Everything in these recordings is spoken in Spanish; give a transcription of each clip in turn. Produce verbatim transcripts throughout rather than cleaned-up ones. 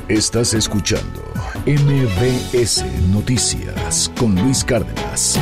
Estás escuchando M B S Noticias con Luis Cárdenas.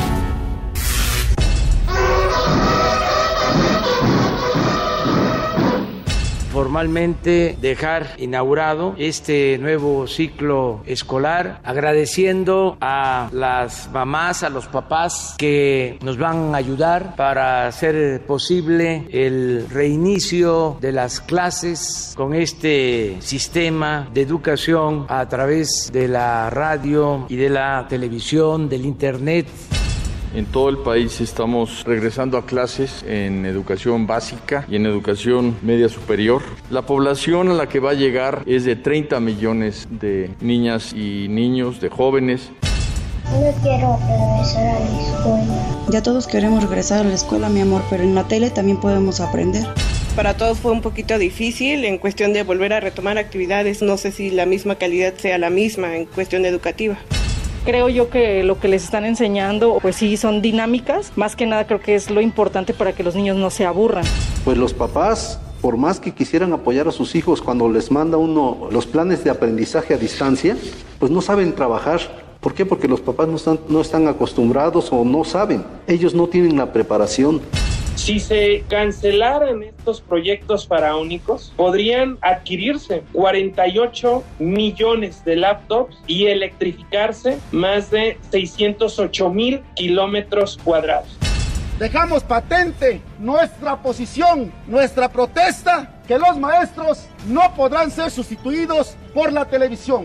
Formalmente dejar inaugurado este nuevo ciclo escolar, agradeciendo a las mamás, a los papás que nos van a ayudar para hacer posible el reinicio de las clases con este sistema de educación a través de la radio y de la televisión, del internet. En todo el país estamos regresando a clases en educación básica y en educación media superior. La población a la que va a llegar es de treinta millones de niñas y niños, de jóvenes. Yo quiero regresar a la escuela. Ya todos queremos regresar a la escuela, mi amor, pero en la tele también podemos aprender. Para todos fue un poquito difícil en cuestión de volver a retomar actividades. No sé si la misma calidad sea la misma en cuestión educativa. Creo yo que lo que les están enseñando, pues sí, son dinámicas. Más que nada creo que es lo importante para que los niños no se aburran. Pues los papás, por más que quisieran apoyar a sus hijos cuando les manda uno los planes de aprendizaje a distancia, pues no saben trabajar. ¿Por qué? Porque los papás no están, no están acostumbrados o no saben. Ellos no tienen la preparación. Si se cancelaran estos proyectos faraónicos, podrían adquirirse cuarenta y ocho millones de laptops y electrificarse más de seiscientos ocho mil kilómetros cuadrados. Dejamos patente nuestra posición, nuestra protesta, que los maestros no podrán ser sustituidos por la televisión.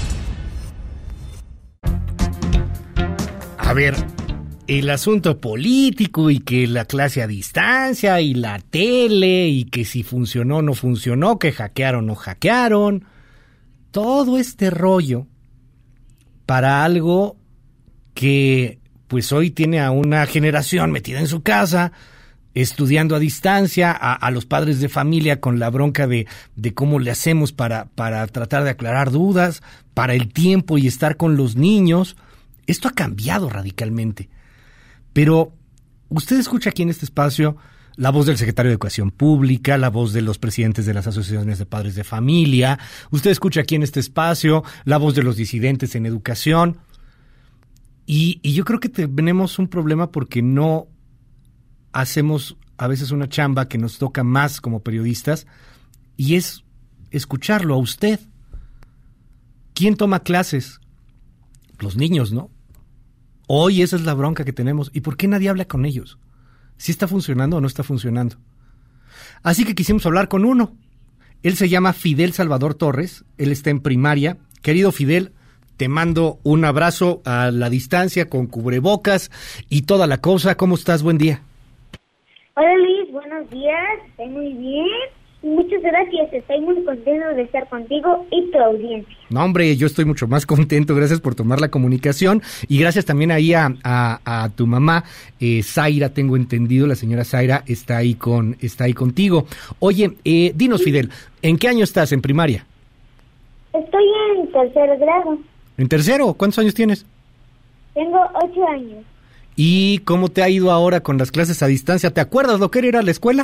A ver, el asunto político y que la clase a distancia y la tele y que si funcionó o no funcionó, que hackearon o no hackearon, todo este rollo para algo que pues hoy tiene a una generación metida en su casa, estudiando a distancia, a, a los padres de familia con la bronca de, de cómo le hacemos para, para tratar de aclarar dudas, para el tiempo y estar con los niños. Esto ha cambiado radicalmente. Pero usted escucha aquí en este espacio la voz del secretario de Educación Pública, la voz de los presidentes de las asociaciones de padres de familia. Usted escucha aquí en este espacio la voz de los disidentes en educación. Y, y yo creo que tenemos un problema porque no hacemos a veces una chamba que nos toca más como periodistas y es escucharlo a usted. ¿Quién toma clases? Los niños, ¿no? Hoy esa es la bronca que tenemos. ¿Y por qué nadie habla con ellos? ¿Si está funcionando o no está funcionando? Así que quisimos hablar con uno. Él se llama Fidel Salvador Torres. Él está en primaria. Querido Fidel, te mando un abrazo a la distancia con cubrebocas y toda la cosa. ¿Cómo estás? Buen día. Hola Luis, buenos días. Estoy muy bien. Muchas gracias, estoy muy contento de estar contigo y tu audiencia. No, hombre, yo estoy mucho más contento, gracias por tomar la comunicación y gracias también ahí a, a, a tu mamá, eh, Zaira, tengo entendido, la señora Zaira está ahí con está ahí contigo. Oye, eh, dinos, Fidel, ¿en qué año estás en primaria? Estoy en tercer grado. ¿En tercero? ¿Cuántos años tienes? Tengo ocho años. ¿Y cómo te ha ido ahora con las clases a distancia? ¿Te acuerdas lo que era ir a la escuela?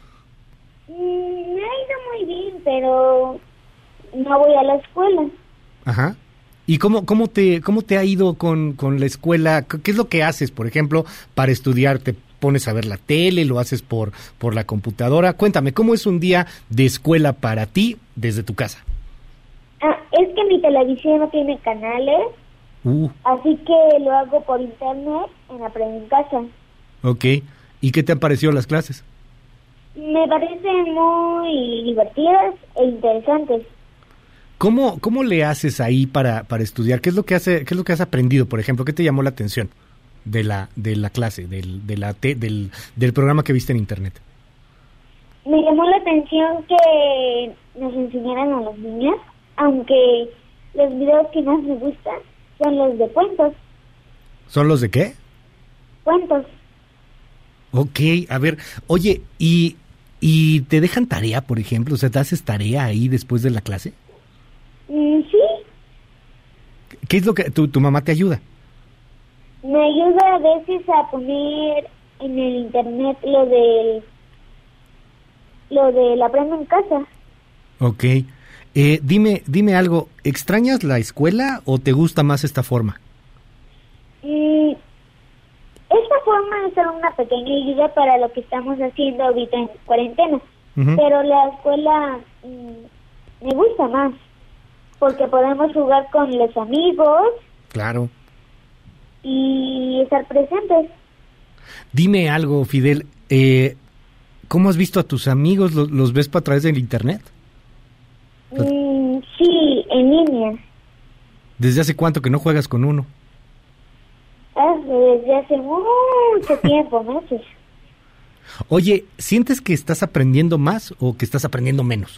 Me ha ido muy bien, pero no voy a la escuela. Ajá. ¿Y cómo cómo te cómo te ha ido con, con la escuela? ¿Qué es lo que haces, por ejemplo, para estudiar? ¿Te pones a ver la tele? ¿Lo haces por, por la computadora? Cuéntame, ¿cómo es un día de escuela para ti desde tu casa? Ah, es que mi televisión no tiene canales, uh. así que lo hago por internet en Aprende en Casa. Ok. ¿Y qué te han parecido las clases? Me parecen muy divertidas e interesantes. ¿Cómo, cómo le haces ahí para, para estudiar? ¿Qué es lo que hace, qué es lo que has aprendido, por ejemplo? ¿Qué te llamó la atención de la de la clase, del de la te, del del programa que viste en internet? Me llamó la atención que nos enseñaran a los niños, aunque los videos que más me gustan son los de cuentos. ¿Son los de qué? Cuentos. Ok, a ver, oye, ¿y, y te dejan tarea, por ejemplo? O sea, ¿te haces tarea ahí después de la clase? Mm, sí. ¿Qué es lo que tu, tu mamá te ayuda? Me ayuda a veces a poner en el internet lo del lo del Aprende en Casa. Ok. Eh, dime, dime algo, ¿extrañas la escuela o te gusta más esta forma? Y esta forma es solo una pequeña ayuda para lo que estamos haciendo ahorita en cuarentena. Uh-huh. Pero la escuela mmm, me gusta más, porque podemos jugar con los amigos. Claro. Y estar presentes. Dime algo, Fidel, eh, ¿cómo has visto a tus amigos? ¿Los, los ves a través del internet? Mm, sí, en línea. ¿Desde hace cuánto que no juegas con uno? Desde hace mucho tiempo, meses. Oye, ¿sientes que estás aprendiendo más o que estás aprendiendo menos?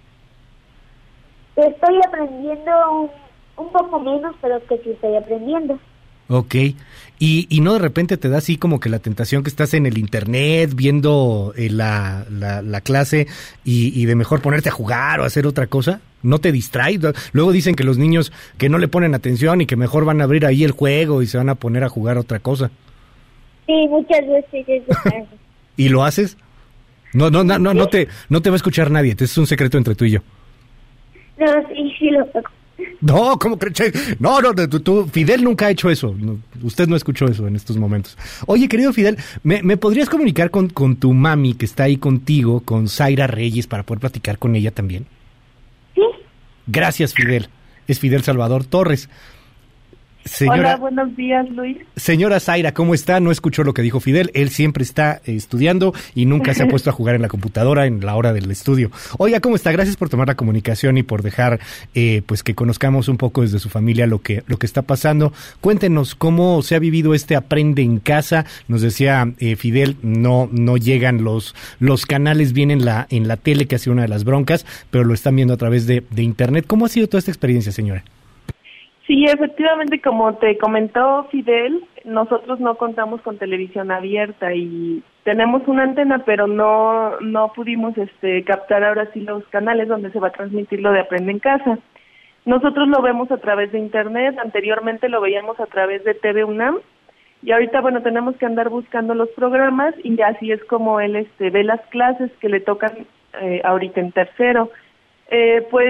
Estoy aprendiendo un, un poco menos, pero que sí estoy aprendiendo. Ok, y, y no de repente te da así como que la tentación que estás en el internet viendo eh, la, la, la clase y, y de mejor ponerte a jugar o hacer otra cosa, ¿no te distraes? Luego dicen que los niños que no le ponen atención y que mejor van a abrir ahí el juego y se van a poner a jugar otra cosa. Sí, muchas veces eso pasa. ¿Y lo haces? No, no, no, no, no te, no te va a escuchar nadie, este es un secreto entre tú y yo. No, sí, sí lo hago. No, ¿cómo crees? No, no, tú, tú, Fidel nunca ha hecho eso. No, usted no escuchó eso en estos momentos. Oye, querido Fidel, ¿me, me podrías comunicar con, con tu mami que está ahí contigo, con Zaira Reyes, para poder platicar con ella también? Sí. Gracias, Fidel. Es Fidel Salvador Torres. Señora, hola, buenos días, Luis. Señora Zaira, ¿cómo está? No escuchó lo que dijo Fidel. Él siempre está eh, estudiando y nunca se ha puesto a jugar en la computadora en la hora del estudio. Oiga, ¿cómo está? Gracias por tomar la comunicación y por dejar eh, pues que conozcamos un poco desde su familia lo que lo que está pasando. Cuéntenos cómo se ha vivido este aprende en casa. Nos decía eh, Fidel, no no llegan los los canales bien en la en la tele, que ha sido una de las broncas, pero lo están viendo a través de, de internet. ¿Cómo ha sido toda esta experiencia, señora? Sí, efectivamente, como te comentó Fidel, nosotros no contamos con televisión abierta y tenemos una antena, pero no no pudimos este captar ahora sí los canales donde se va a transmitir lo de Aprende en Casa. Nosotros lo vemos a través de internet, anteriormente lo veíamos a través de T V UNAM y ahorita, bueno, tenemos que andar buscando los programas y así es como él este ve las clases que le tocan eh, ahorita en tercero. Eh, pues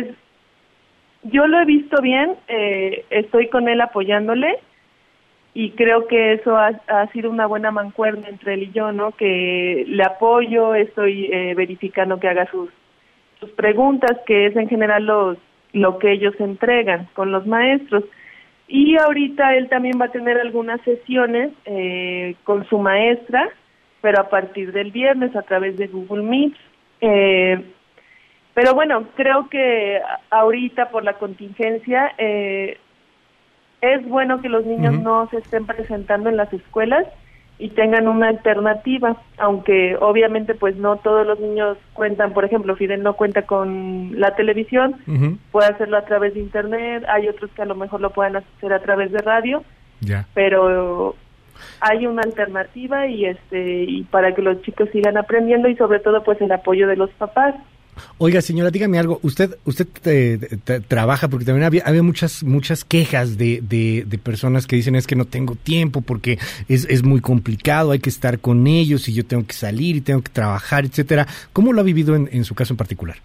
yo lo he visto bien, eh, estoy con él apoyándole y creo que eso ha, ha sido una buena mancuerna entre él y yo, ¿no? Que le apoyo, estoy eh, verificando que haga sus sus preguntas, que es en general los, lo que ellos entregan con los maestros. Y ahorita él también va a tener algunas sesiones eh, con su maestra, pero a partir del viernes a través de Google Meet. Eh, Pero bueno, creo que ahorita por la contingencia eh, es bueno que los niños uh-huh. no se estén presentando en las escuelas y tengan una alternativa, aunque obviamente pues no todos los niños cuentan, por ejemplo, Fidel no cuenta con la televisión, uh-huh. puede hacerlo a través de internet, hay otros que a lo mejor lo puedan hacer a través de radio, yeah. pero hay una alternativa y este y para que los chicos sigan aprendiendo y sobre todo pues el apoyo de los papás. Oiga, señora, dígame algo. Usted usted eh, t- trabaja porque también había, había muchas muchas quejas de, de, de personas que dicen es que no tengo tiempo porque es, es muy complicado, hay que estar con ellos y yo tengo que salir y tengo que trabajar, etcétera. ¿Cómo lo ha vivido en, en su caso en particular?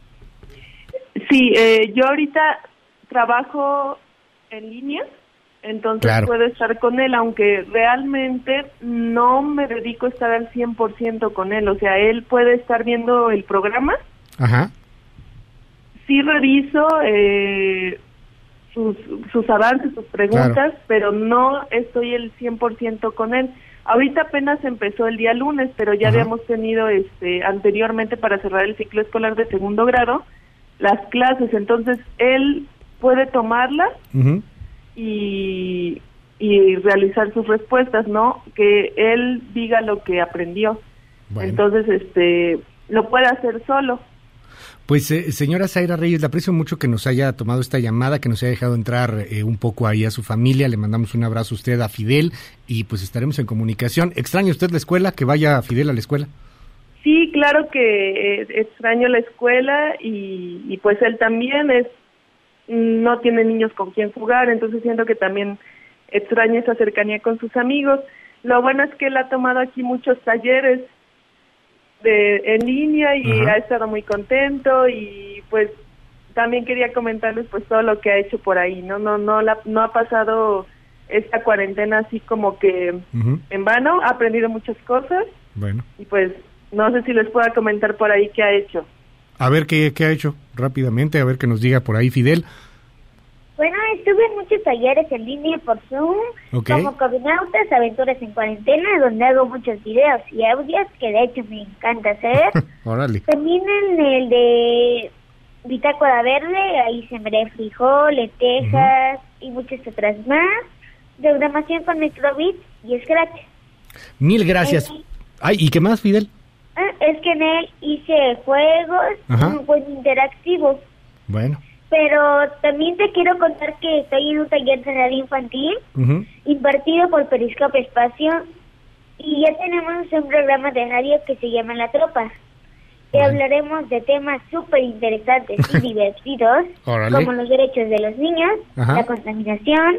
Sí, eh, yo ahorita trabajo en línea, entonces claro. puedo estar con él, aunque realmente no me dedico a estar al cien por ciento con él. O sea, él puede estar viendo el programa. Ajá. Sí reviso eh, sus, sus avances, sus preguntas, claro. pero no estoy el cien por ciento con él. Ahorita apenas empezó el día lunes, pero ya Ajá. habíamos tenido este anteriormente para cerrar el ciclo escolar de segundo grado las clases, entonces él puede tomarlas uh-huh. y, y realizar sus respuestas, ¿no? Que él diga lo que aprendió. Bueno. Entonces, este, lo puede hacer solo. Pues eh, señora Zaira Reyes, le aprecio mucho que nos haya tomado esta llamada, que nos haya dejado entrar eh, un poco ahí a su familia. Le mandamos un abrazo a usted, a Fidel, y pues estaremos en comunicación. ¿Extraña usted la escuela? ¿Que vaya Fidel a la escuela? Sí, claro que eh, extraño la escuela y, y pues él también es no tiene niños con quien jugar, entonces siento que también extraña esa cercanía con sus amigos. Lo bueno es que él ha tomado aquí muchos talleres de en línea y Ajá. ha estado muy contento y pues también quería comentarles pues todo lo que ha hecho por ahí, no no no la, no ha pasado esta cuarentena así como que uh-huh. en vano, ha aprendido muchas cosas. Bueno. Y pues no sé si les pueda comentar por ahí qué ha hecho. A ver qué qué ha hecho rápidamente, a ver que nos diga por ahí Fidel. Bueno, estuve en muchos talleres en línea por Zoom, okay. como Codinautas, Aventuras en Cuarentena, donde hago muchos videos y audios, que de hecho me encanta hacer. Órale. También en el de Bitácora Verde, ahí sembré frijol, lentejas uh-huh. y muchas otras más. Programación con Microbit y Scratch. Mil gracias. Eh, Ay, ¿y qué más, Fidel? Ah, es que en él hice juegos, Ajá. un juego interactivo. Bueno. Pero también te quiero contar que estoy en un taller de radio infantil uh-huh. impartido por Periscope Espacio y ya tenemos un programa de radio que se llama La Tropa. Y bueno. hablaremos de temas súper interesantes y divertidos, Órale. como los derechos de los niños, Ajá. la contaminación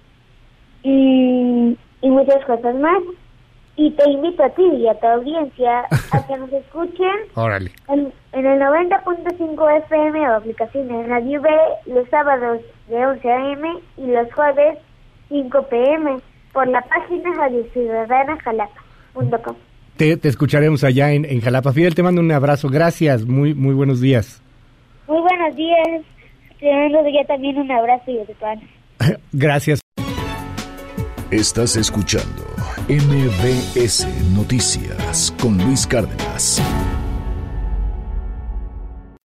y, y muchas cosas más. Y te invito a ti y a tu audiencia a que nos escuchen Órale. En, en el noventa punto cinco F M o aplicación de Radio B los sábados de once a eme y los jueves cinco pe eme por la página radio ciudadana jalapa punto com. Te, te escucharemos allá en, en Jalapa. Fidel, te mando un abrazo. Gracias. Muy muy buenos días. Muy buenos días. Te mando ya también un abrazo y de pan. Gracias. Estás escuchando M B S Noticias con Luis Cárdenas.